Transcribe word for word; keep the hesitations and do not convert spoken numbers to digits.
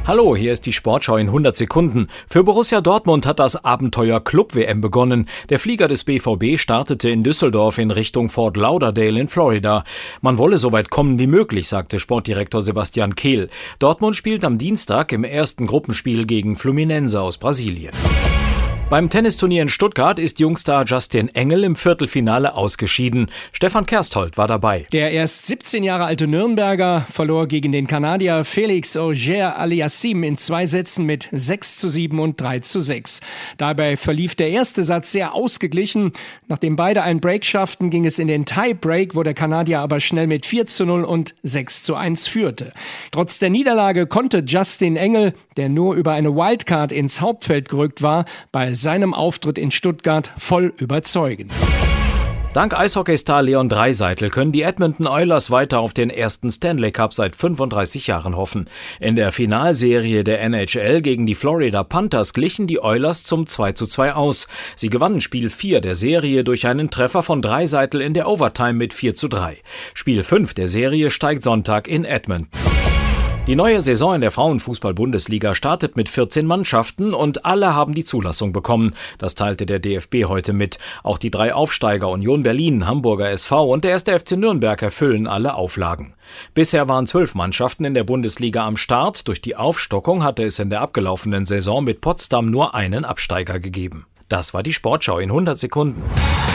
Hallo, hier ist die Sportschau in hundert Sekunden. Für Borussia Dortmund hat das Abenteuer Club-W M begonnen. Der Flieger des B V B startete in Düsseldorf in Richtung Fort Lauderdale in Florida. Man wolle so weit kommen wie möglich, sagte Sportdirektor Sebastian Kehl. Dortmund spielt am Dienstag im ersten Gruppenspiel gegen Fluminense aus Brasilien. Beim Tennisturnier in Stuttgart ist Jungstar Justin Engel im Viertelfinale ausgeschieden. Stefan Kersthold war dabei. Der erst siebzehn Jahre alte Nürnberger verlor gegen den Kanadier Felix Auger-Aliassime in zwei Sätzen mit sechs zu sieben und drei zu sechs. Dabei verlief der erste Satz sehr ausgeglichen. Nachdem beide einen Break schafften, ging es in den Tiebreak, wo der Kanadier aber schnell mit vier zu null und sechs zu eins führte. Trotz der Niederlage konnte Justin Engel, der nur über eine Wildcard ins Hauptfeld gerückt war, bei seinem Auftritt in Stuttgart voll überzeugen. Dank Eishockeystar Leon Draisaitl können die Edmonton Oilers weiter auf den ersten Stanley Cup seit fünfunddreißig Jahren hoffen. In der Finalserie der N H L gegen die Florida Panthers glichen die Oilers zum zwei zu zwei aus. Sie gewannen Spiel vier der Serie durch einen Treffer von Draisaitl in der Overtime mit vier zu drei. Spiel fünf der Serie steigt Sonntag in Edmonton. Die neue Saison in der Frauenfußball-Bundesliga startet mit vierzehn Mannschaften und alle haben die Zulassung bekommen. Das teilte der D F B heute mit. Auch die drei Aufsteiger Union Berlin, Hamburger S V und der erste F C Nürnberg erfüllen alle Auflagen. Bisher waren zwölf Mannschaften in der Bundesliga am Start. Durch die Aufstockung hatte es in der abgelaufenen Saison mit Potsdam nur einen Absteiger gegeben. Das war die Sportschau in hundert Sekunden.